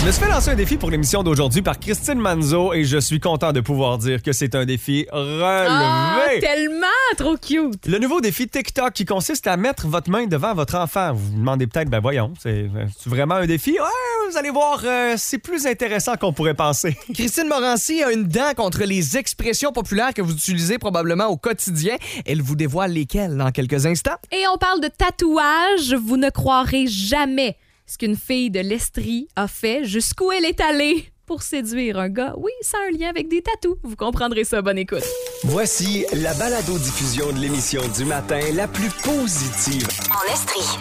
Je me suis fait lancer un défi pour l'émission d'aujourd'hui par Christine Manzo et je suis content de pouvoir dire que c'est un défi relevé. Tellement trop cute. Le nouveau défi TikTok qui consiste à mettre votre main devant votre enfant. Vous vous demandez peut-être, voyons, c'est vraiment un défi? Ouais, vous allez voir, c'est plus intéressant qu'on pourrait penser. Christine Morancy a une dent contre les expressions populaires que vous utilisez probablement au quotidien. Elle vous dévoile lesquelles dans quelques instants. Et on parle de tatouage. Vous ne croirez jamais ce qu'une fille de l'Estrie a fait, jusqu'où elle est allée pour séduire un gars. Oui, ça a un lien avec des tatous. Vous comprendrez ça. Bonne écoute. Voici la balado-diffusion de l'émission du matin la plus positive en Estrie.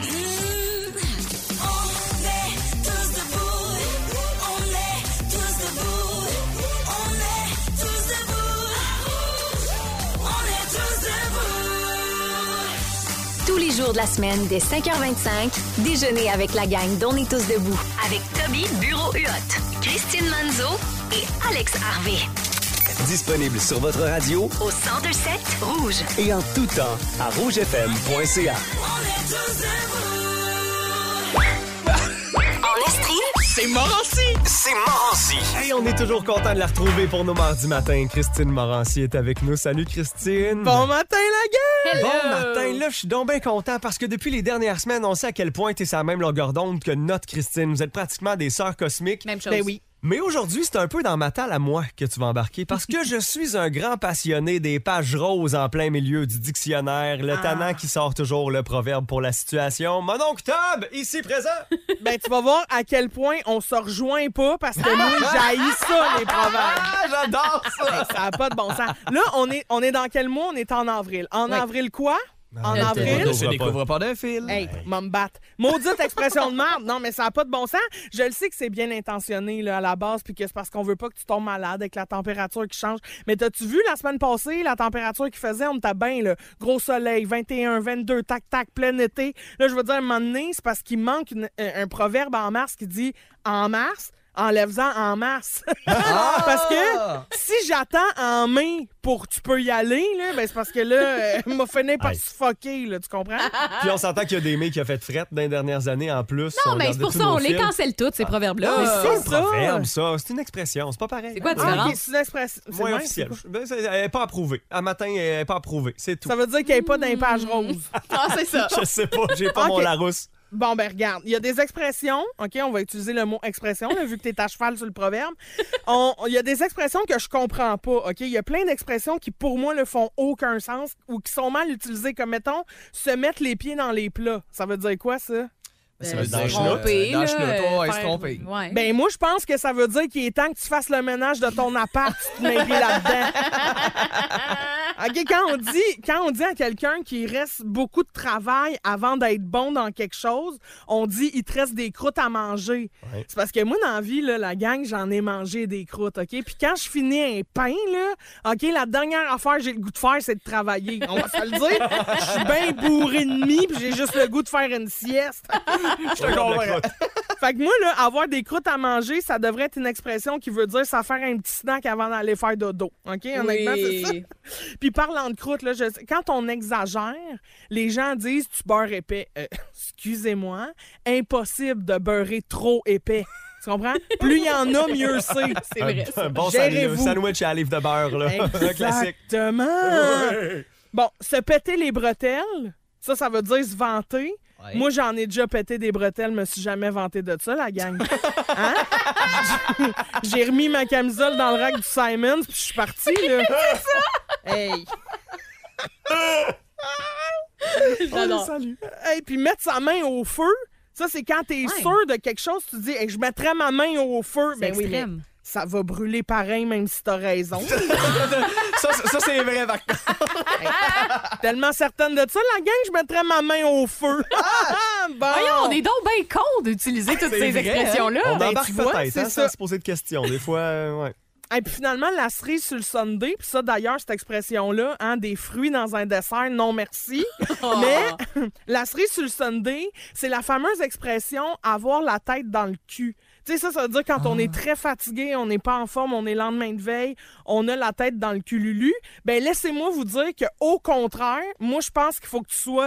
Tous les jours de la semaine, dès 5h25, déjeuner avec la gang d'On est tous debout. Avec Toby Bureau-Huot, Christine Manzo et Alex Harvey. Disponible sur votre radio, Au 102.7 Rouge. et en tout temps à rougefm.ca. En Estrie, C'est Morancy! C'est Morancy. Hey, on est toujours content de la retrouver pour nos mardis matins. Christine Morancy est avec nous. Salut Christine. Bon matin, la gang! Bon matin, là, je suis donc bien content parce que depuis les dernières semaines, on sait à quel point t'es sur la même longueur d'onde que notre Christine. Vous êtes pratiquement des sœurs cosmiques. Même chose. Ben oui. Mais aujourd'hui, c'est un peu dans ma talle à moi que tu vas embarquer parce que je suis un grand passionné des pages roses en plein milieu du dictionnaire, le tannant qui sort toujours le proverbe pour la situation. Mon oncle Tob, ici présent. Ben, tu vas voir à quel point on se rejoint pas parce que moi, j'haïs ça, les proverbes. Ah, j'adore ça. Ça n'a pas de bon sens. Là, on est dans quel mois? On est en avril. En avril quoi? En on avril? ne Je découvre pas d'un fil. Hey, m'en me batte. Maudite expression de merde. Non, mais ça n'a pas de bon sens. Je le sais que c'est bien intentionné là, à la base, puis que c'est parce qu'on veut pas que tu tombes malade avec la température qui change. Mais t'as-tu vu la semaine passée, la température qu'il faisait? On était bien, là. Gros soleil, 21, 22, tac, plein été. Là, je veux dire, à un moment donné, c'est parce qu'il manque un proverbe en mars qui dit « En mars », enlève-en en mars. Parce que si j'attends en mai pour tu peux y aller, là, ben c'est parce que là, il m'a fini par suffoquer, là, tu comprends? Puis on s'entend qu'il y a des mecs qui ont fait frette dans les dernières années en plus. Non, mais c'est pour ça, on les cancelle toutes, ces proverbes-là. C'est c'est un ça. proverbe, ça. C'est une expression, c'est pas pareil. C'est quoi la Ah, différence? ok, c'est une expression. c'est Moins vrai, officiel. c'est quoi? Ben, elle n'est pas approuvée. À matin, elle n'est pas approuvée. C'est tout. Ça veut dire qu'il n'y ait pas d'impage rose. Ah, c'est ça. Je sais pas, j'ai pas Ok. mon Larousse. Bon, ben regarde, il y a des expressions, OK, on va utiliser le mot expression, là, vu que t'es à cheval sur le proverbe. Il y a des expressions que je comprends pas, OK? Il y a plein d'expressions qui, pour moi, ne font aucun sens ou qui sont mal utilisées, comme, mettons, se mettre les pieds dans les plats. Ça veut dire quoi, ça? Ça veut Dans dire le chenoute. Tromper, dans le là, chenoute, ouais, se faire- tromper. Ouais. Ben, moi, je pense que ça veut dire qu'il est temps que tu fasses le ménage de ton appart, tu te mets les pieds là-dedans. OK, quand on dit à quelqu'un qu'il reste beaucoup de travail avant d'être bon dans quelque chose, on dit il te reste des croûtes à manger. Ouais. C'est parce que moi, dans la vie, là, la gang, j'en ai mangé des croûtes, OK? Puis quand je finis un pain, là, OK, la dernière affaire que j'ai le goût de faire, c'est de travailler. On va se le dire. Je suis bien bourré de mie, puis j'ai juste le goût de faire une sieste. Je te comprends. Fait que moi, là, avoir des croûtes à manger, ça devrait être une expression qui veut dire ça faire un petit snack avant d'aller faire dodo. OK? Honnêtement, c'est ça. Puis parlant de croûte, là, quand on exagère, les gens disent tu beurres épais. Excusez-moi, impossible de beurrer trop épais. Tu comprends? Plus il y en a, mieux c'est. C'est vrai, ça. Un bon Gérez-vous. sandwich à la livre de beurre, là. Un classique. Exactement. Bon, se péter les bretelles, ça veut dire se vanter. Ouais. Moi, j'en ai déjà pété des bretelles, me suis jamais vanté de ça, la gang. Hein? J'ai remis ma camisole dans le rack du Simons, puis je suis partie, là. C'est ça? Hey! J'adore. Salut. Hey, puis mettre sa main au feu, ça, c'est quand t'es Ouais. sûr de quelque chose, tu dis, hey, je mettrais ma main au feu. C'est Ben oui, mais extrême. ça va brûler pareil, même si t'as raison. Ça c'est vrai, vacances. Tellement certaine de ça, la gang, je mettrais ma main au feu. Bon. Voyons, on est donc bien con d'utiliser toutes ces vrai, expressions-là. On Ben, embarque tu vois, peut-être, c'est hein, ça. sans se poser de questions. Des fois, ouais. Et puis finalement, la cerise sur le sundae, puis ça d'ailleurs, cette expression-là, hein, des fruits dans un dessert, non merci. Oh. Mais la cerise sur le sundae, c'est la fameuse expression avoir la tête dans le cul. Tu sais, ça veut dire quand on est très fatigué, on n'est pas en forme, on est lendemain de veille, on a la tête dans le cululu. Ben laissez-moi vous dire qu'au contraire, moi je pense qu'il faut que tu sois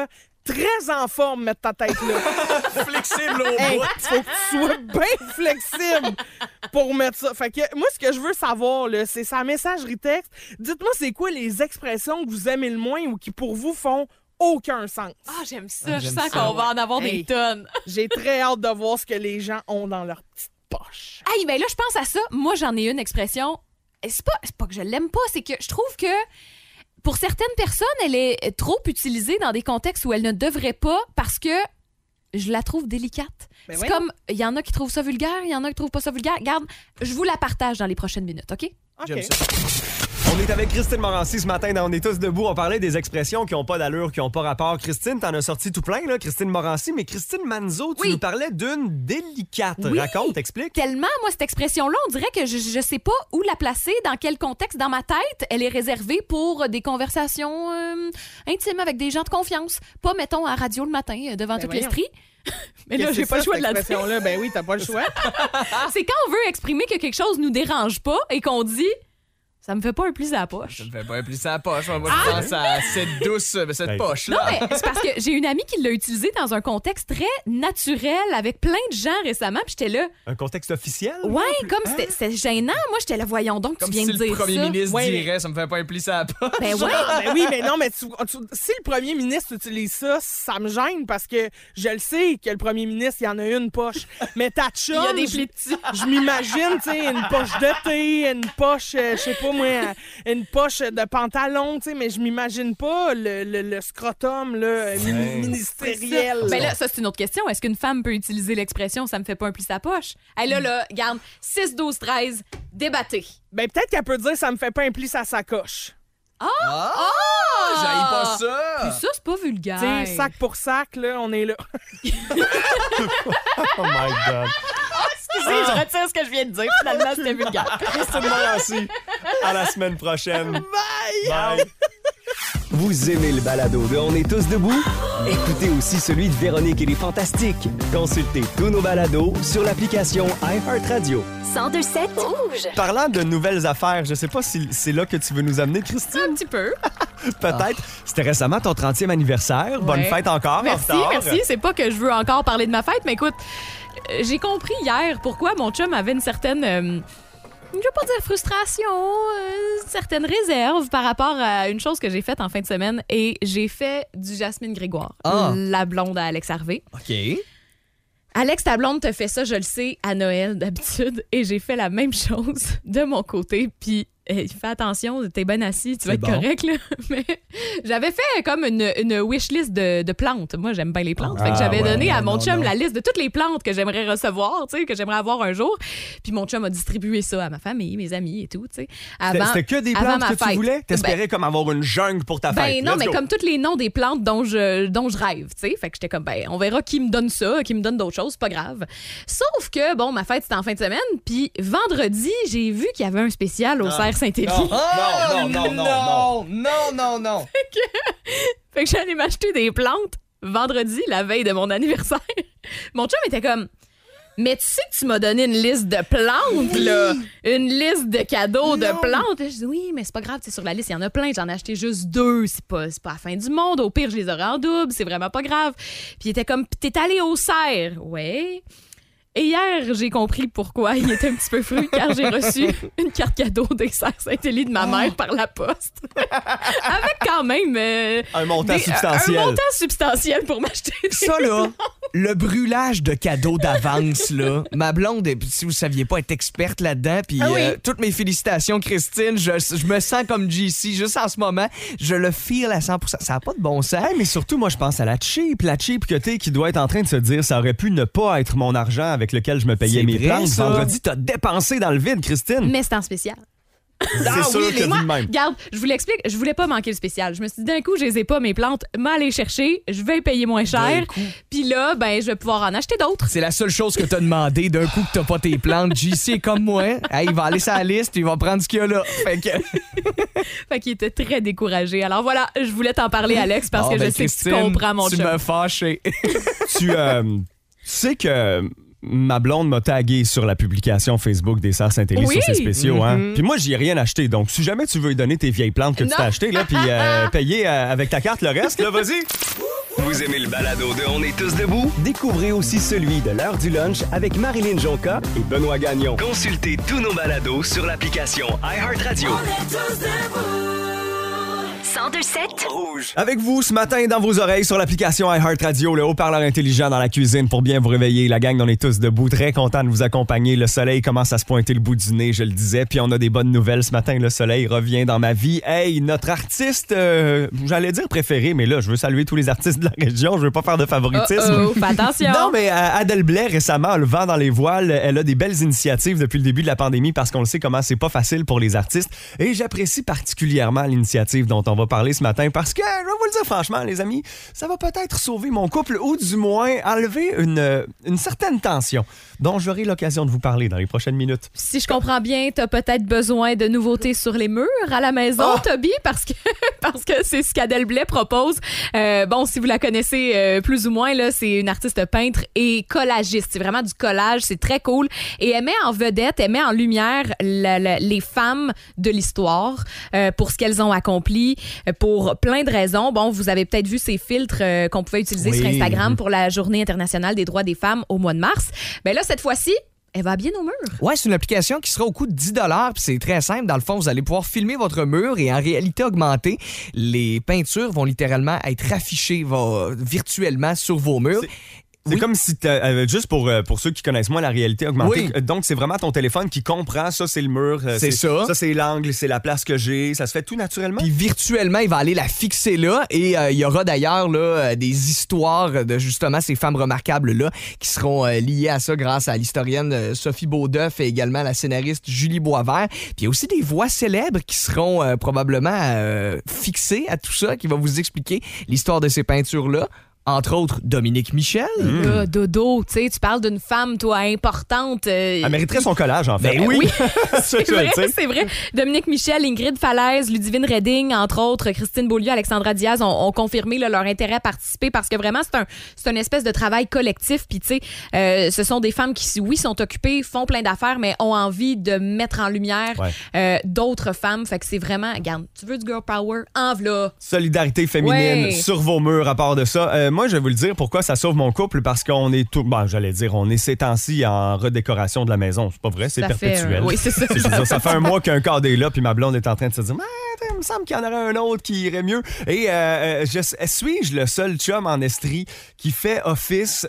très en forme, mettre ta tête là. Flexible au Hey, bout. faut que tu sois bien flexible pour mettre ça. Fait que moi, ce que je veux savoir, là, c'est sa messagerie texte. Dites-moi, c'est quoi les expressions que vous aimez le moins ou qui, pour vous, font aucun sens? Ah, j'aime ça. Je j'aime sens ça, qu'on va en avoir Hey. des tonnes. J'ai très hâte de voir ce que les gens ont dans leur petite poche. Hey, ben là, je pense à ça. Moi, j'en ai une expression. Et c'est pas que je l'aime pas, c'est que je trouve que pour certaines personnes, elle est trop utilisée dans des contextes où elle ne devrait pas parce que je la trouve délicate. Ben C'est voyons. comme, il y en a qui trouvent ça vulgaire, il y en a qui trouvent pas ça vulgaire. Regarde, je vous la partage dans les prochaines minutes, OK? OK. J'aime ça. On est avec Christine Morancy ce matin dans On est tous debout. On parlait des expressions qui n'ont pas d'allure, qui n'ont pas rapport. Christine, t'en as sorti tout plein, là, Christine Morancy. Mais Christine Manzo, tu Oui. nous parlais d'une délicate. Oui. Raconte, explique. Tellement, moi, cette expression-là, on dirait que je sais pas où la placer, dans quel contexte. Dans ma tête, elle est réservée pour des conversations intimes avec des gens de confiance. Pas, mettons, à radio le matin, devant Ben toute voyons. l'estrie. Mais là, Qu'est-ce j'ai que pas le c'est, choix cette de la dire. expression-là? Ben oui, t'as pas le choix. C'est quand on veut exprimer que quelque chose nous dérange pas et qu'on dit ça me fait pas un pli à la poche. Ça me fait pas plus à la poche. Moi, je pense à cette douce, cette Hey. Non, poche-là. mais c'est parce que j'ai une amie qui l'a utilisé dans un contexte très naturel avec plein de gens récemment, puis j'étais là. Un contexte officiel? Ouais, comme c'était gênant. Moi, j'étais là, voyons donc, Comme tu viens si de le dire premier ça. ministre Ouais, dirait, ça me fait pas un pli à la poche. Ben ouais. Ben oui, mais non, mais si le premier ministre utilise ça, ça me gêne parce que je le sais que le premier ministre, il y en a une poche. Mais ta chum, Il y a des plis petits. je m'imagine, tu sais, une poche de thé, une poche, je sais pas moi, une poche de pantalon, tu sais, mais je m'imagine pas le scrotum là, ministériel. Ben là, ça, c'est une autre question. Est-ce qu'une femme peut utiliser l'expression ça me fait pas un pli à la poche? Elle là, regarde, 6, 12, 13, débattez. Ben peut-être qu'elle peut dire ça me fait pas un pli à sa sacoche. J'haïs pas Puis ça. ça, c'est pas vulgaire. Tu sais, sac pour sac, là, on est là. Oh my God. Excusez, je retire ce que je viens de dire. Finalement, c'était vulgaire. Christine Morancy. À la semaine prochaine. Bye! Bye. Vous aimez le balado de On est tous debout? Écoutez aussi celui de Véronique et les Fantastiques. Consultez tous nos balados sur l'application iHeartRadio. 1027 Rouge. Parlant de nouvelles affaires, je sais pas si c'est là que tu veux nous amener, Christine. Un petit peu. Peut-être. C'était récemment ton 30e anniversaire. Bonne Ouais. fête encore. Merci, en retard. merci. C'est pas que je veux encore parler de ma fête, mais écoute, j'ai compris hier pourquoi mon chum avait une certaine... je vais pas dire frustration, une certaine réserve par rapport à une chose que j'ai faite en fin de semaine. Et j'ai fait du Jasmine Grégoire, Ah. la blonde à Alex Harvey. OK. Alex, ta blonde te fait ça, je le sais, à Noël d'habitude. Et j'ai fait la même chose de mon côté. Puis, fais attention, t'es bien assis, tu vas C'est être bon. correct, là. Mais j'avais fait comme une wish list de plantes. Moi, j'aime bien les plantes. Fait que Ah, j'avais ouais, donné à non, mon chum non. la liste de toutes les plantes que j'aimerais recevoir, tu sais, que j'aimerais avoir un jour. Puis mon chum a distribué ça à ma famille, mes amis et tout, tu sais. C'était que des avant plantes ma que tu fête. voulais? T'espérais comme avoir une jungle pour ta fête. Ben non, Let's mais go. comme tous les noms des plantes dont je rêve, tu sais. Fait que j'étais comme, ben, on verra qui me donne ça, qui me donne d'autres choses, c'est pas grave. Sauf que, bon, ma fête, c'était en fin de semaine, puis vendredi, j'ai vu qu'il y avait un spécial au Cerf Saint-Élie. Non. Fait que j'allais m'acheter des plantes vendredi, la veille de mon anniversaire. Mon chum était comme... Mais tu sais que tu m'as donné une liste de plantes, là. Une liste de cadeaux de plantes. Je dis oui, mais c'est pas grave, c'est sur la liste, il y en a plein. J'en ai acheté juste 2. C'est pas la fin du monde. Au pire, je les aurai en double. C'est vraiment pas grave. Puis il était comme, t'es allé au Cerf. Ouais. Et hier, j'ai compris pourquoi il était un petit peu fru car j'ai reçu une carte cadeau des Cerfs Saint-Élie de ma mère par la poste. Avec quand même... Un montant substantiel. Un montant substantiel pour m'acheter des... Ça, là, le brûlage de cadeaux d'avance, là. Ma blonde, si vous saviez pas, est experte là-dedans. Puis Ah oui. toutes mes félicitations, Christine. Je me sens comme JC juste en ce moment. Je le feel à 100%. Ça n'a pas de bon sens. Hey, mais surtout, moi, je pense à la cheap que t'es, qui doit être en train de se dire ça aurait pu ne pas être mon argent avec lequel je me payais C'est mes vrai, plantes. ça. Vendredi, t'as dépensé dans le vide, Christine. Mais c'est en spécial. C'est sûr que dit de même. Regarde, je vous l'explique, je voulais pas manquer le spécial. Je me suis dit, d'un coup, je les ai pas, mes plantes, m'aller chercher, je vais payer moins cher. Puis là, ben, je vais pouvoir en acheter d'autres. C'est la seule chose que t'as demandé d'un coup que t'as pas tes plantes. JC est comme moi. Hey, il va aller sur la liste, il va prendre ce qu'il y a là. Fait que... Fait qu'il était très découragé. Alors voilà, je voulais t'en parler, Alex, parce Ah, que ben, je sais que Christine, tu comprends mon tu chum. m'as fâché. Tu sais que ma blonde m'a tagué sur la publication Facebook des Cerfs Saint-Élie Oui. sur ses spéciaux. Hein? Mhm. Puis moi, j'y ai rien acheté. Donc, si jamais tu veux lui donner tes vieilles plantes que tu Non. t'as achetées, là, puis payer avec ta carte le reste, là, vas-y. Vous aimez le balado de On est tous debout? Découvrez aussi celui de l'heure du lunch avec Marilyn Jonca et Benoît Gagnon. Consultez tous nos balados sur l'application iHeartRadio. 102.7 Rouge. Avec vous ce matin dans vos oreilles sur l'application iHeartRadio, le haut-parleur intelligent dans la cuisine pour bien vous réveiller. La gang, on est tous debout, très content de vous accompagner. Le soleil commence à se pointer le bout du nez, je le disais. Puis on a des bonnes nouvelles ce matin. Le soleil revient dans ma vie. Hey, notre artiste, j'allais dire préféré, mais là, je veux saluer tous les artistes de la région. Je veux pas faire de favoritisme. Fais attention. Non, mais Adèle Blais, récemment, le vent dans les voiles, elle a des belles initiatives depuis le début de la pandémie parce qu'on le sait comment c'est pas facile pour les artistes. Et j'apprécie particulièrement l'initiative dont on va parler ce matin parce que, je vais vous le dire franchement, les amis, ça va peut-être sauver mon couple ou du moins enlever une certaine tension dont j'aurai l'occasion de vous parler dans les prochaines minutes. Si je comprends bien, t'as peut-être besoin de nouveautés sur les murs à la maison, Toby, parce que c'est ce qu'Adèle Blais propose. Bon, si vous la connaissez plus ou moins, là, c'est une artiste peintre et collagiste. C'est vraiment du collage, c'est très cool. Et elle met en vedette, elle met en lumière les femmes de l'histoire pour ce qu'elles ont accompli, pour plein de raisons. Bon, vous avez peut-être vu ces filtres qu'on pouvait utiliser sur Instagram pour la Journée internationale des droits des femmes au mois de mars. Ben là, cette fois-ci, elle va bien au mur. Ouais, c'est une application qui sera au coût de 10 $, puis c'est très simple. Dans le fond, vous allez pouvoir filmer votre mur et en réalité augmentée, les peintures vont littéralement être affichées virtuellement sur vos murs. C'est comme si juste pour ceux qui connaissent moins la réalité augmentée. Oui. Donc, c'est vraiment ton téléphone qui comprend ça, c'est le mur. C'est ça. Ça, c'est l'angle, c'est la place que j'ai. Ça se fait tout naturellement. Puis virtuellement, il va aller la fixer là. Et il y aura d'ailleurs là, des histoires de justement ces femmes remarquables-là qui seront liées à ça grâce à l'historienne Sophie Beaudeuf et également la scénariste Julie Boisvert. Puis il y a aussi des voix célèbres qui seront probablement fixées à tout ça, qui va vous expliquer l'histoire de ces peintures-là. Entre autres, Dominique Michel. Dodo, tu sais, tu parles d'une femme, toi, importante. Elle mériterait son collage, en fait. Ben oui, c'est vrai. Dominique Michel, Ingrid Falaise, Ludivine Redding, entre autres, Christine Beaulieu, Alexandra Diaz ont confirmé là, leur intérêt à participer parce que vraiment, c'est une espèce de travail collectif. Puis, tu sais, ce sont des femmes qui, oui, sont occupées, font plein d'affaires, mais ont envie de mettre en lumière d'autres femmes. Fait que c'est vraiment, regarde, tu veux du girl power? En v'là. Solidarité féminine sur vos murs, à part de ça. Moi, je vais vous le dire pourquoi ça sauve mon couple, parce qu'on est tout... Bon, j'allais dire, on est ces temps-ci en redécoration de la maison. C'est pas vrai, c'est perpétuel. Oui, c'est ça. Ça fait un mois qu'un cadre est là, puis ma blonde est en train de se dire « il me semble qu'il y en aurait un autre qui irait mieux. » Et suis-je le seul chum en estrie qui fait office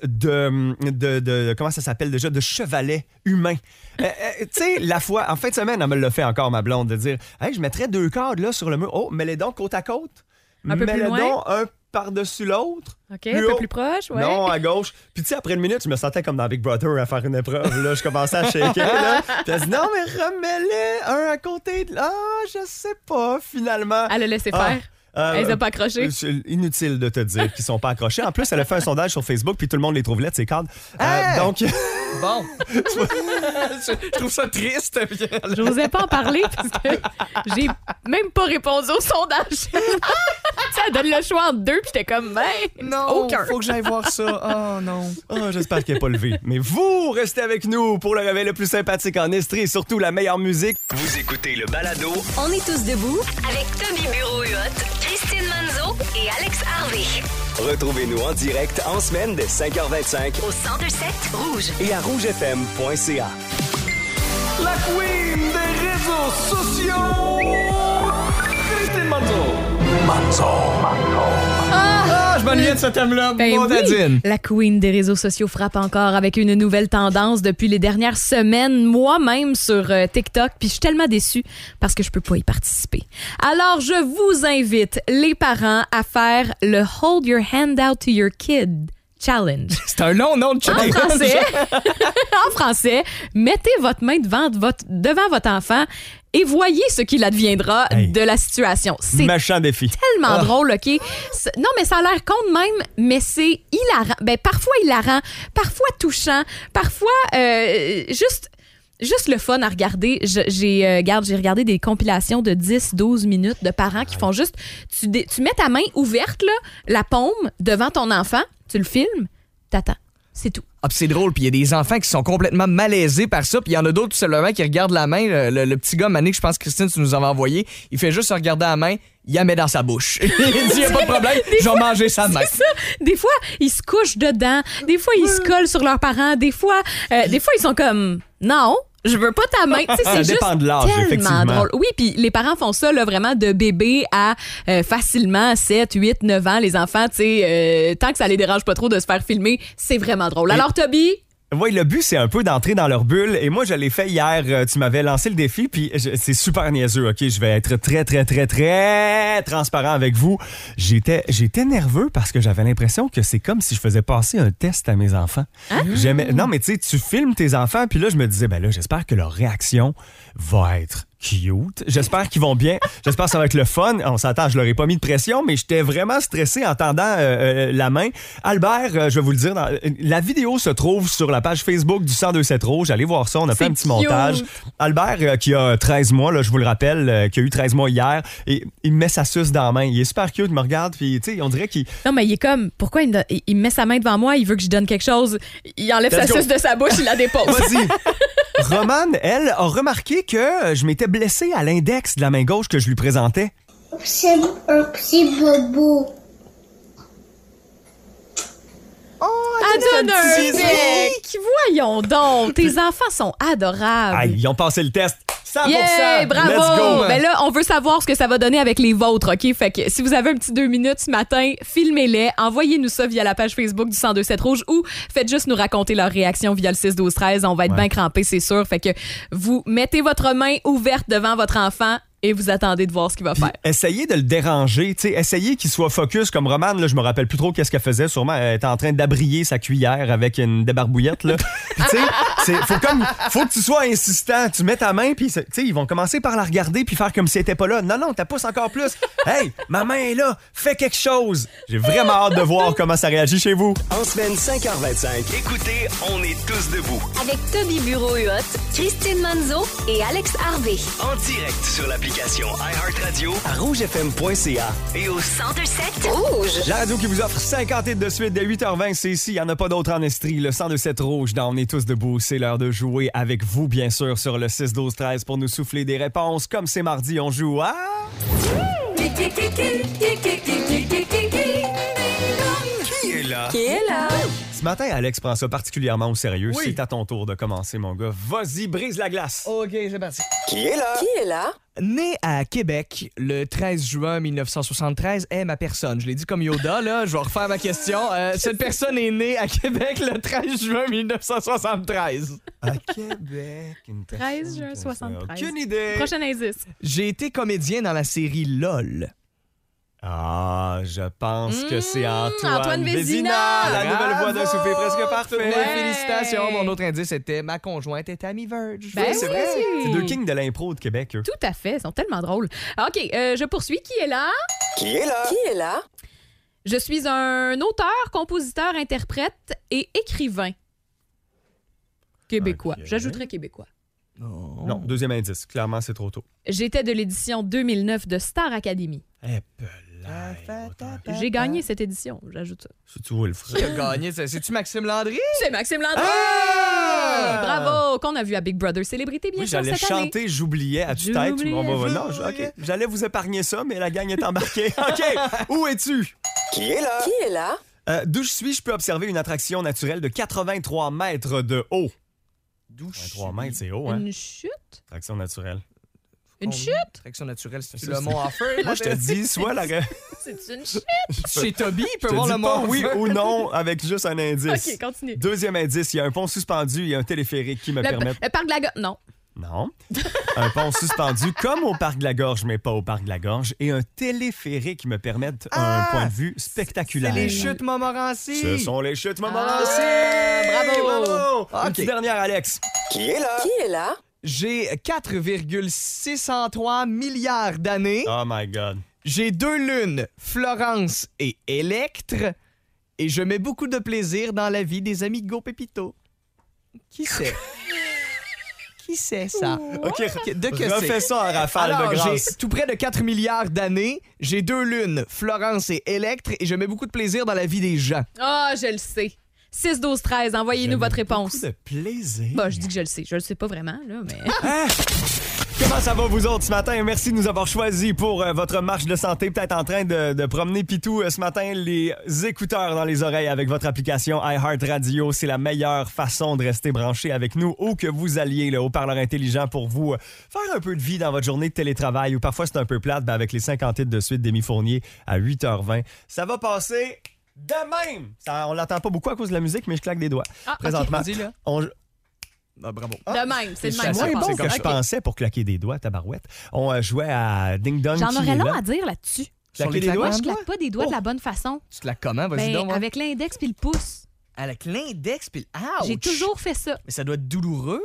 de comment ça s'appelle déjà? De chevalet humain. Tu sais, en fin de semaine, elle me l'a fait encore, ma blonde, de dire « Hey, je mettrais 2 cadres là sur le mur. Oh, mets-les donc côte à côte. Un peu plus loin. Donc un par-dessus l'autre. OK, un peu plus proche, ouais. Non, à gauche. Puis tu sais, après une minute, je me sentais comme dans Big Brother à faire une épreuve. Là, je commençais à shaker. Là. Puis elle dit, non, mais remets-les un à côté de... Ah, je sais pas, finalement. Elle a laissé faire. Elle les a pas accrochés. Inutile de te dire qu'ils sont pas accrochés. En plus, elle a fait un sondage sur Facebook, puis tout le monde les trouve laides, ces cadres. Donc... Bon. Je trouve ça triste. J'osais pas en parler parce que j'ai même pas répondu au sondage. Ça donne le choix entre 2, puis j'étais comme, non, aucun. Faut que j'aille voir ça. Oh non. Oh, j'espère qu'elle n'est pas levée. Mais vous, restez avec nous pour le réveil le plus sympathique en Estrie et surtout la meilleure musique. Vous écoutez le balado. On est tous debout avec Toby Bureau-Huot, Christine Manzo et Alex Harvey. Retrouvez-nous en direct en semaine dès 5h25 au 102.7 Rouge et à rougefm.ca. La queen des réseaux sociaux, Christine Manzo. Je m'ennuyais de ce thème-là. Oui, la queen des réseaux sociaux frappe encore avec une nouvelle tendance depuis les dernières semaines, moi-même sur TikTok, puis je suis tellement déçue parce que je peux pas y participer. Alors, je vous invite, les parents, à faire le Hold Your Hand Out to Your Kid Challenge. C'est un long nom de challenge. En français, mettez votre main devant votre enfant et voyez ce qu'il adviendra de la situation. C'est méchant défi. Tellement drôle, OK? Non, mais ça a l'air con de même, mais c'est hilarant. Ben, parfois hilarant, parfois touchant, parfois juste le fun à regarder. J'ai regardé des compilations de 10-12 minutes de parents qui font juste... Tu mets ta main ouverte, là, la paume, devant ton enfant, tu le filmes, t'attends. C'est tout. Ah, puis c'est drôle, puis il y a des enfants qui sont complètement malaisés par ça, puis il y en a d'autres tout simplement qui regardent la main. Le petit gars, Mané, que je pense que Christine, tu nous avais envoyé, il fait juste regarder la main, il la met dans sa bouche. Il dit, il n'y a pas de problème, je vais manger sa main. C'est ça. Des fois, ils se couchent dedans. Des fois, ils se collent sur leurs parents. Des fois, ils sont comme, non, je veux pas ta main. Tu sais, Ça c'est juste dépend de l'âge, tellement effectivement. drôle. Oui, puis les parents font ça là, vraiment de bébé à facilement 7, 8, 9 ans. Les enfants, tu sais, tant que ça les dérange pas trop de se faire filmer, c'est vraiment drôle. Alors, Toby? Oui, le but, c'est un peu d'entrer dans leur bulle. Et moi, je l'ai fait hier. Tu m'avais lancé le défi, puis c'est super niaiseux, OK? Je vais être très, très, très, très transparent avec vous. J'étais nerveux parce que j'avais l'impression que c'est comme si je faisais passer un test à mes enfants. Non, mais tu sais, tu filmes tes enfants, puis là, je me disais, ben là, j'espère que leur réaction va être cute. J'espère qu'ils vont bien. J'espère que ça va être le fun. On s'attend, je leur ai pas mis de pression, mais j'étais vraiment stressé en tendant la main. Albert, je vais vous le dire, la vidéo se trouve sur la page Facebook du 1027 Rouge. Allez voir ça, on a fait un petit montage. Albert, qui a 13 mois, là, je vous le rappelle, qui a eu 13 mois hier, et il me met sa suce dans la main. Il est super cute, il me regarde, puis tu sais, on dirait qu'il... Non, mais il est comme, pourquoi il met sa main devant moi, il veut que je donne quelque chose, il enlève sa suce de sa bouche, il la dépose. Vas-y. Romane, elle, a remarqué que je m'étais blessé à l'index de la main gauche que je lui présentais. C'est un petit bobo. Elle donne un bec! Voyons donc, tes enfants sont adorables. Aïe, ils ont passé le test. 100%! Yeah, bravo! Let's go! Ben là, on veut savoir ce que ça va donner avec les vôtres, OK? Fait que si vous avez un petit 2 minutes ce matin, filmez-les, envoyez-nous ça via la page Facebook du 1027 Rouge ou faites juste nous raconter leur réaction via le 6-12-13. On va être bien crampés, c'est sûr. Fait que vous mettez votre main ouverte devant votre enfant et vous attendez de voir ce qu'il va faire. Essayez de le déranger, tu sais, essayez qu'il soit focus comme Romane, là, je me rappelle plus trop qu'est-ce qu'elle faisait, sûrement elle était en train d'abrier sa cuillère avec une débarbouillette là. Tu sais, faut que tu sois insistant, tu mets ta main puis tu sais ils vont commencer par la regarder puis faire comme si elle était pas là. Non, ta pousse encore plus. Hey, ma main est là, fais quelque chose. J'ai vraiment hâte de voir comment ça réagit chez vous. En semaine 5h25, écoutez, on est tous debout. Avec Toby Bureau-Huot, Christine Manzo et Alex Harvey. En direct sur l'application iHeartRadio, à rougefm.ca et au 1027 Rouge. La radio qui vous offre 50 hits de suite dès 8h20, c'est ici. Il n'y en a pas d'autre en Estrie. Le 1027 Rouge, dans On est tous debout. C'est l'heure de jouer avec vous, bien sûr, sur le 6-12-13 pour nous souffler des réponses. Comme c'est mardi, on joue à... Qui est là? Qui est là? Ce matin, Alex prend ça particulièrement au sérieux. Oui. C'est à ton tour de commencer, mon gars. Vas-y, brise la glace. OK, c'est parti. Qui est là? Qui est là? Né à Québec le 13 juin 1973 est ma personne. Je l'ai dit comme Yoda, là. Je vais refaire ma question. Cette personne est née à Québec le 13 juin 1973. À Québec, une 13 juin 73. Aucune idée. Prochain indice. J'ai été comédien dans la série LOL. Ah, je pense que c'est Antoine Vézina. La nouvelle voix d'un souper presque parfait. Ouais, félicitations. Mon autre indice était ma conjointe est Tammy Verge. Ben c'est vrai. oui. C'est deux kings de l'impro de Québec, eux. Tout à fait, ils sont tellement drôles. OK, je poursuis. Qui est là? Qui est là? Qui est là? Je suis un auteur, compositeur, interprète et écrivain. Québécois. Ok. J'ajouterais québécois. Non, deuxième indice. Clairement, c'est trop tôt. J'étais de l'édition 2009 de Star Academy. Eh, J'ai gagné cette édition, j'ajoute ça. C'est-tu Wilfred? Qui a gagné? C'est-tu Maxime Landry? C'est Maxime Landry! Ah! Bravo! Qu'on a vu à Big Brother Célébrité, bien Oui, sûr, j'allais cette année. chanter J'oubliais à tue-tête. J'oubliais. Non, OK. J'allais vous épargner ça, mais la gang est embarquée. OK. Où es-tu? Qui est là? Qui est là? D'où je suis, je peux observer une attraction naturelle de 83 mètres de haut. 83 mètres, c'est haut, hein? Une chute? Attraction naturelle. Une chute? Attraction naturelle, c'est C'est le ça. mont Offer. Moi, je te dis, soit la... C'est une chute? Chez Toby, il peut Je te voir dis le pas mont oui Offer. ou non avec juste un indice. OK, continue. Deuxième indice, il y a un pont suspendu et un téléphérique qui me permettent... Le parc de la Gorge. Non. Non. Un pont suspendu comme au Parc de la Gorge, mais pas au Parc de la Gorge. Et un téléphérique qui me permettent un point de vue spectaculaire. C'est les chutes Montmorency. Ce sont les chutes Montmorency! Bravo! Une petite dernière, Alex. Qui est là? Qui est là? J'ai 4,603 milliards d'années. Oh my God. J'ai 2 lunes, Florence et Electre. Et je mets beaucoup de plaisir dans la vie des amigos Pépito. Qui c'est? Qui c'est ça? OK, De que refais c'est? ça en rafale Alors, de j'ai grâce. tout près de 4 milliards d'années. J'ai 2 lunes, Florence et Electre. Et je mets beaucoup de plaisir dans la vie des gens. Ah, je le sais. 6-12-13. Envoyez-nous votre réponse. Beaucoup de plaisir. Bah, je dis que je le sais. Je le sais pas vraiment, là, mais... Comment ça va, vous autres, ce matin? Merci de nous avoir choisis pour votre marche de santé. Peut-être en train de promener Pitou ce matin, les écouteurs dans les oreilles avec votre application iHeartRadio. C'est la meilleure façon de rester branché avec nous, où que vous alliez, le haut-parleur intelligent, pour vous faire un peu de vie dans votre journée de télétravail, ou parfois c'est un peu plate, avec les 50 hits de suite d'Émy Fournier à 8h20. Ça va passer de même! On l'entend pas beaucoup à cause de la musique, mais je claque des doigts. Présentement, vas-y, là. bravo. De même, c'est de même. C'est moins bon que je Ok. pensais pour claquer des doigts, tabarouette. On jouait à Ding Dong. J'en qui aurais est long là. à dire là-dessus. Claquer des Sur les doigts? Moi, je claque pas des doigts de la bonne façon. Tu te la comment? Vas-y Ben, donc. moi. avec l'index puis le pouce. Avec l'index puis le... Ouch! J'ai toujours fait ça. Mais ça doit être douloureux.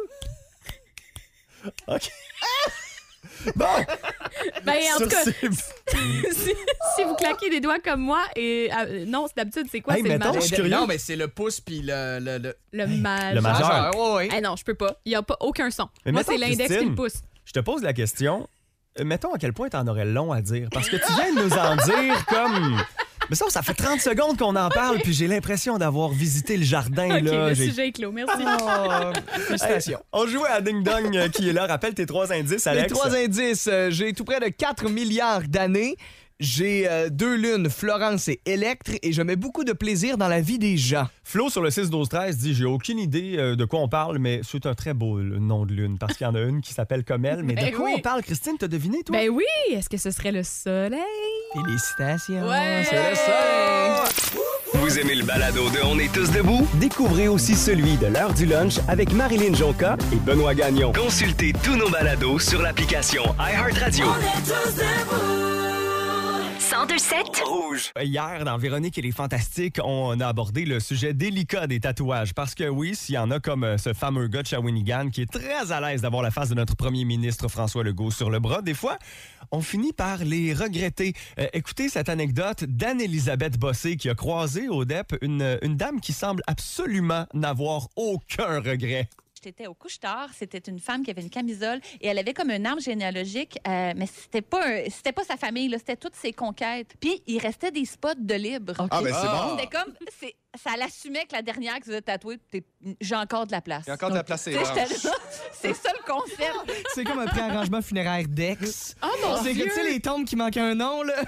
OK. Bon, Ben, en tout cas, sur si vous claquez des doigts comme moi, et non, c'est d'habitude, c'est quoi? Hey, c'est le mettons, majeur. je suis curieux. Non, mais c'est le pouce puis Le majeur. Le majeur. Ouais, ouais. Eh non, je peux pas. Il n'y a pas aucun son. Mais Moi, mettons, c'est l'index puis Christine, le pouce. je te pose la question. Mettons à quel point t'en aurais long à dire. Parce que tu viens de nous en dire comme... Mais ça fait 30 secondes qu'on en parle, puis j'ai l'impression d'avoir visité le jardin. OK, là. le J'ai- sujet est clos. Merci. Félicitations. Hey, on jouait à Ding Dong qui est là. Rappelle tes 3 indices, Les Alex. 3 indices, j'ai tout près de 4 milliards d'années. J'ai 2 lunes, Florence et Électre, et je mets beaucoup de plaisir dans la vie des gens. Flo, sur le 6-12-13, dit « J'ai aucune idée de quoi on parle, mais c'est un très beau nom de lune, parce qu'il y en a une qui s'appelle comme elle. Mais Ben de quoi oui. on parle, Christine? T'as deviné, toi? Ben oui, est-ce que ce serait le soleil? Félicitations. Ouais. C'est le soleil. Vous aimez le balado de On est tous debout? Découvrez aussi celui de l'heure du lunch avec Marilyn Jonca et Benoît Gagnon. Consultez tous nos balados sur l'application iHeartRadio. 1027 Rouge. Hier, dans Véronique et les Fantastiques, on a abordé le sujet délicat des tatouages. Parce que oui, s'il y en a comme ce fameux gars de Shawinigan qui est très à l'aise d'avoir la face de notre premier ministre François Legault sur le bras, des fois, on finit par les regretter. Écoutez cette anecdote d'Anne-Élisabeth Bossé qui a croisé au DEP une dame qui semble absolument n'avoir aucun regret. J'étais au couche-tard, c'était une femme qui avait une camisole et elle avait comme un arbre généalogique, mais c'était pas sa famille, là, c'était toutes ses conquêtes. Puis il restait des spots de libre. Ah, ben c'est bon. C'était comme, ça l'assumait que la dernière que vous avez tatouée, j'ai encore de la place. Il y a encore de la place, c'est Tu sais, large. j'étais là, c'est ça le concept. C'est comme un préarrangement funéraire d'ex. Oh mon C'est que, Dieu! tu sais, les tombes qui manquent un nom, là.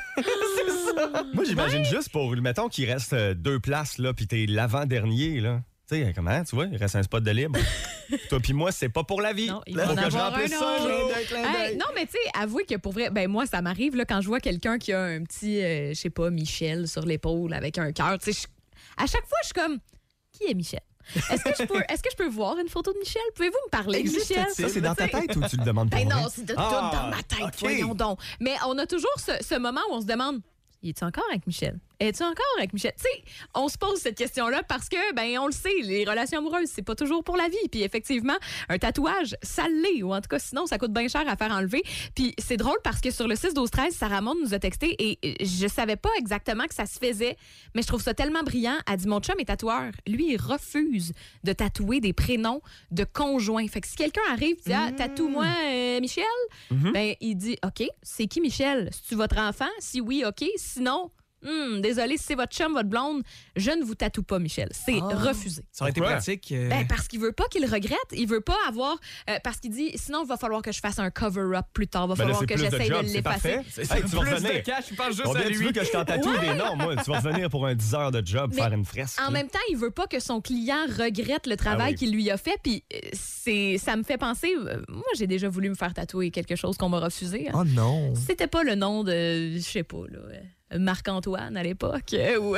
Moi, j'imagine juste pour, mettons qu'il reste 2 places, là, puis t'es l'avant-dernier, là. Tu sais, comment, tu vois, il reste un spot de libre. Toi puis moi, c'est pas pour la vie. Non, il Faut va en que je avoir remplisse un ça un jour. autre. Hey, non, mais tu sais, avouez que pour vrai, ben moi, ça m'arrive là, quand je vois quelqu'un qui a un petit, je sais pas, Michel sur l'épaule avec un cœur. Tu sais, à chaque fois, je suis comme, qui est Michel? Est-ce que je peux voir une photo de Michel? Pouvez-vous me parler de Michel? Ça, c'est dans ta tête ou tu le demandes pour Ben vrai? non, c'est tout Ah, dans ma tête, OK. voyons donc. Mais on a toujours ce moment où on se demande, es-tu encore avec Michel? Es-tu encore avec Michel? Tu sais, on se pose cette question-là parce que, ben, on le sait, les relations amoureuses, c'est pas toujours pour la vie. Puis effectivement, un tatouage, ça l'est. Ou en tout cas, sinon, ça coûte bien cher à faire enlever. Puis c'est drôle parce que sur le 6-12-13, Sarah Maud nous a texté et je savais pas exactement que ça se faisait, mais je trouve ça tellement brillant. Elle dit, mon chum est tatoueur. Lui, il refuse de tatouer des prénoms de conjoints. Fait que si quelqu'un arrive et dit, ah, tatoue-moi Michel, ben, il dit, OK, c'est qui Michel? C'est-tu votre enfant? Si oui, OK. Sinon, désolé, si c'est votre chum, votre blonde, je ne vous tatoue pas, Michel. C'est refusé. Ça aurait été Pourquoi? pratique. Ben, parce qu'il veut pas qu'il regrette. Il veut pas avoir... parce qu'il dit, sinon, il va falloir que je fasse un cover-up plus tard. Il va Ben là, falloir c'est que plus de j'essaye de job, c'est l'effacer. parfait. Hey, tu vas plus de revenir. cash, il pense juste Combien à tu lui. veux que je t'en tatoue des noms? Moi, tu vas revenir pour un 10 heures de job, faire une fresque. En là. même temps, il veut pas que son client regrette le travail oui. qu'il lui a fait. Puis ça me fait penser... moi, j'ai déjà voulu me faire tatouer quelque chose qu'on m'a refusé. Hein. Oh non. C'était pas le nom de... Je sais pas, là... Marc-Antoine à l'époque. Où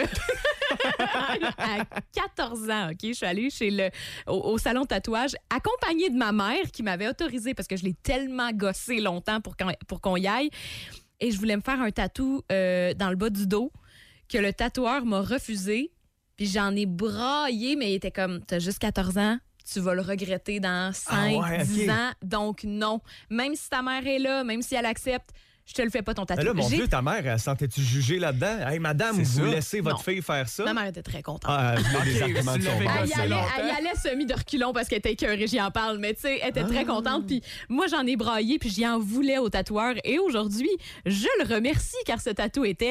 à 14 ans, OK, je suis allée au salon de tatouage accompagnée de ma mère qui m'avait autorisé parce que je l'ai tellement gossé longtemps pour qu'on y aille. Et je voulais me faire un tatou dans le bas du dos que le tatoueur m'a refusé. Puis j'en ai braillé, mais il était comme, t'as juste 14 ans. Tu vas le regretter dans 5, 10 ans. Donc, non. Même si ta mère est là, même si elle accepte, je te le fais pas ton tatou. Là, mon Dieu, ta mère, elle sentait-tu jugée là-dedans? Hey, madame, C'est vous ça. laissez votre fille faire ça? Ma mère était très contente. Ah, elle voulait des Ok, arguments tu de son l'avais bord. Elle y allait semi de reculons parce qu'elle était écœurée, j'y en parle, mais tu sais, elle était très contente. Puis moi, j'en ai braillé, puis j'y en voulais au tatoueur. Et aujourd'hui, je le remercie car ce tatou était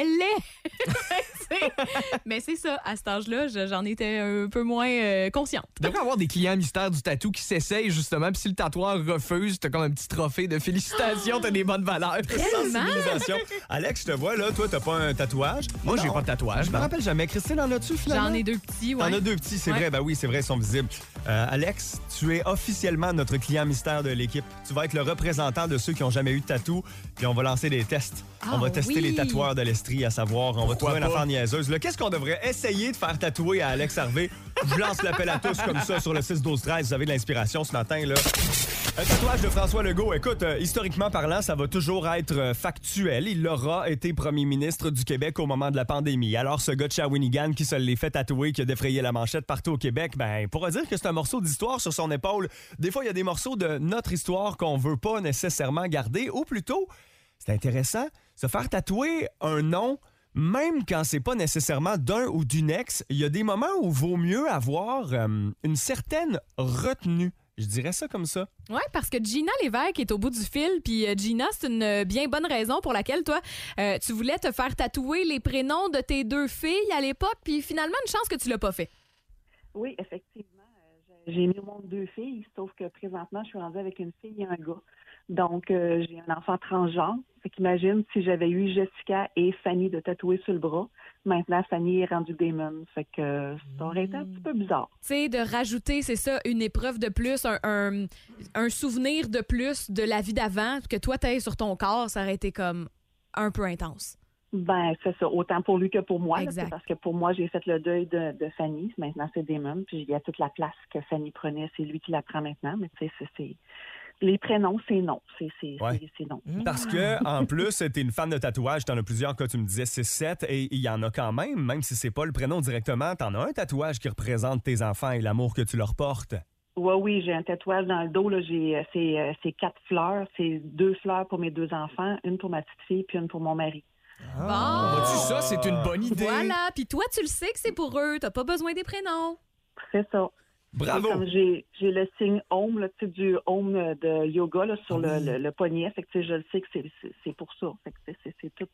laid. Mais c'est ça, à cet âge-là, j'en étais un peu moins consciente. Il devrait y avoir des clients mystères du tatou qui s'essayent justement, puis si le tatoueur refuse, t'as comme un petit trophée de félicitations, t'as des bonnes valeurs. Sensibilisation. Alex, je te vois, là, toi, t'as pas un tatouage. Moi, j'ai pas de tatouage. Je me rappelle jamais. Christine, en as-tu finalement? J'en ai 2 petits, ouais. T'en as 2 petits, c'est Ouais. vrai. Ben oui, c'est vrai, ils sont visibles. Alex, tu es officiellement notre client mystère de l'équipe. Tu vas être le représentant de ceux qui ont jamais eu de tatou, puis on va lancer des tests. On va tester oui. les tatoueurs de l'Estrie, à savoir, on va trouver une pas? affaire niaiseuse. Là, qu'est-ce qu'on devrait essayer de faire tatouer à Alex Harvey? Je lance l'appel à tous comme ça sur le 6-12-13. Vous avez de l'inspiration ce matin, là. Un tatouage de François Legault. Écoute, historiquement parlant, ça va toujours être factuel. Il aura été premier ministre du Québec au moment de la pandémie. Alors, ce gars de Shawinigan qui se l'est fait tatouer, qui a défrayé la manchette partout au Québec, ben, il pourra dire que c'est un morceau d'histoire sur son épaule. Des fois, il y a des morceaux de notre histoire qu'on veut pas nécessairement garder, ou plutôt, c'est intéressant, se faire tatouer un nom. Même quand c'est pas nécessairement d'un ou d'une ex, il y a des moments où vaut mieux avoir une certaine retenue. Je dirais ça comme ça. Oui, parce que Gina Lévesque est au bout du fil. Puis Gina, c'est une bien bonne raison pour laquelle, toi, tu voulais te faire tatouer les prénoms de tes 2 filles à l'époque. Puis finalement, une chance que tu l'as pas fait. Oui, effectivement. J'ai mis au monde 2 filles, sauf que présentement, je suis rendue avec une fille et un gars. Donc, j'ai un enfant transgenre. Fait qu'imagine si j'avais eu Jessica et Fanny de tatouer sur le bras. Maintenant, Fanny est rendue Damon. Fait que ça aurait été un petit peu bizarre. Tu sais, de rajouter, c'est ça, une épreuve de plus, un souvenir de plus de la vie d'avant que toi, t'aies sur ton corps, ça aurait été comme un peu intense. Ben, c'est ça. Autant pour lui que pour moi. Là, Exact. c'est parce que pour moi, j'ai fait le deuil de Fanny. Maintenant, c'est Damon. Puis il y a toute la place que Fanny prenait. C'est lui qui la prend maintenant. Mais tu sais, c'est... Les prénoms, c'est non. C'est non. Parce que, en plus, t'es une fan de tatouage, t'en as plusieurs, quand tu me disais 6-7, et il y en a quand même si c'est pas le prénom directement, t'en as un tatouage qui représente tes enfants et l'amour que tu leur portes. Oui, j'ai un tatouage dans le dos. Là, c'est 4 fleurs. C'est 2 fleurs pour mes 2 enfants, une pour ma petite fille puis une pour mon mari. Bon! Vois-tu ça? C'est une bonne idée. Voilà, puis toi, tu le sais que c'est pour eux, t'as pas besoin des prénoms. C'est ça. Bravo! Et comme j'ai le signe Om, là, tu sais, du Om de yoga là, sur le poignet. Fait que tu sais, je le sais que c'est pour ça. Fait que c'est tout...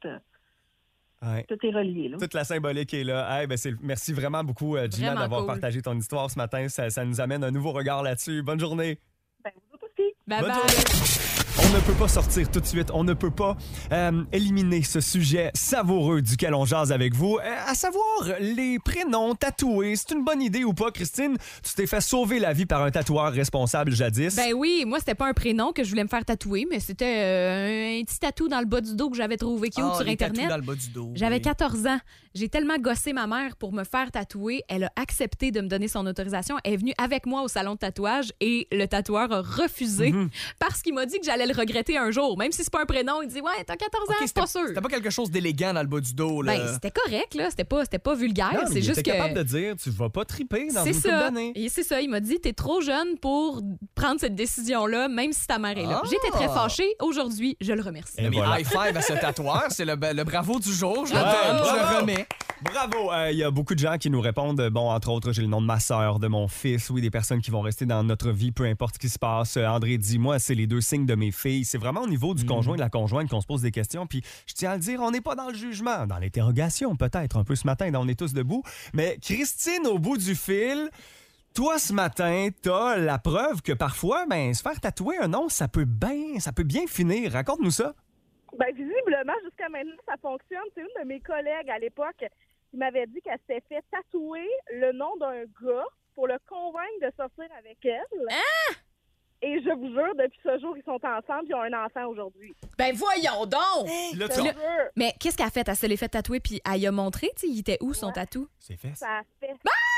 Ouais. Tout est relié, là. Toute la symbolique est là. Hey, ben merci vraiment beaucoup, Gina, Vraiment d'avoir cool. partagé ton histoire ce matin. Ça nous amène un nouveau regard là-dessus. Bonne journée! Ben, vous autres aussi. Bye Bonne bye! journée. On ne peut pas sortir tout de suite. On ne peut pas éliminer ce sujet savoureux duquel on jase avec vous. À savoir, les prénoms tatoués. C'est une bonne idée ou pas, Christine? Tu t'es fait sauver la vie par un tatoueur responsable jadis. Ben oui, moi, c'était pas un prénom que je voulais me faire tatouer, mais c'était un petit tatou dans le bas du dos que j'avais trouvé cute sur les tatous Internet. dans le bas du dos. J'avais oui. 14 ans. J'ai tellement gossé ma mère pour me faire tatouer. Elle a accepté de me donner son autorisation. Elle est venue avec moi au salon de tatouage et le tatoueur a refusé parce qu'il m'a dit que j'allais le regretter un jour. Même si c'est pas un prénom, il dit « Ouais, t'as 14 ans, Ok, c'est pas sûr. » C'était pas quelque chose d'élégant dans le bas du dos, là. Ben, c'était correct, là. C'était pas vulgaire. Non, mais c'est il juste était que... capable de dire, tu vas pas triper dans C'est une couple ça. d'années. Et c'est ça. Il m'a dit, t'es trop jeune pour prendre cette décision-là, même si ta mère est là. Ah! J'étais très fâchée. Aujourd'hui, je le remercie. Et Mais voilà. high five à ce tatoueur, c'est le bravo du jour. Je le Ouais, donne, je bravo! le remets. Bravo! Il y a beaucoup de gens qui nous répondent. Bon, entre autres, j'ai le nom de ma sœur, de mon fils. Oui, des personnes qui vont rester dans notre vie, peu importe ce qui se passe. André dit, moi, c'est les 2 signes de mes filles. C'est vraiment au niveau du conjoint et de la conjointe qu'on se pose des questions. Puis, je tiens à le dire, on n'est pas dans le jugement, dans l'interrogation, peut-être, un peu ce matin, on est tous debout. Mais Christine, au bout du fil... Toi, ce matin, t'as la preuve que parfois, se faire tatouer un nom, ça peut bien finir. Raconte-nous ça. Ben, visiblement, jusqu'à maintenant, ça fonctionne. C'est une de mes collègues à l'époque qui m'avait dit qu'elle s'était fait tatouer le nom d'un gars pour le convaincre de sortir avec elle. Ah! Et je vous jure, depuis ce jour, ils sont ensemble, ils ont un enfant aujourd'hui. Ben voyons donc! Là, Je te jure, Mais qu'est-ce qu'elle a fait? Elle se l'est fait tatouer puis elle y a montré, tu sais, il était où son tatou? C'est fait. ça a fait.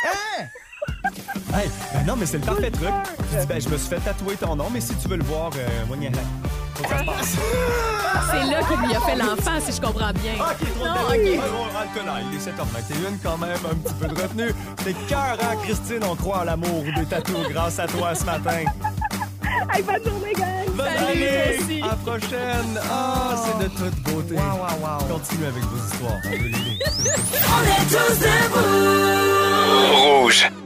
Hey, non, mais c'est le parfait truc. Tu dis, je me suis fait tatouer ton nom, mais si tu veux le voir, faut que ça se passe. C'est là qu'il lui a fait l'enfant, si je comprends bien. OK, trop Non, de OK. il est 7h21, quand même, un petit peu de retenue. C'est cœur, hein, Christine, on croit en l'amour des tatous grâce à toi ce matin. Hey, bonne journée, gang! Bonne journée! À la prochaine! Ah, c'est de toute beauté. Wow. Continuez avec vos histoires. On veut les lire. On est tous debout. Rouge.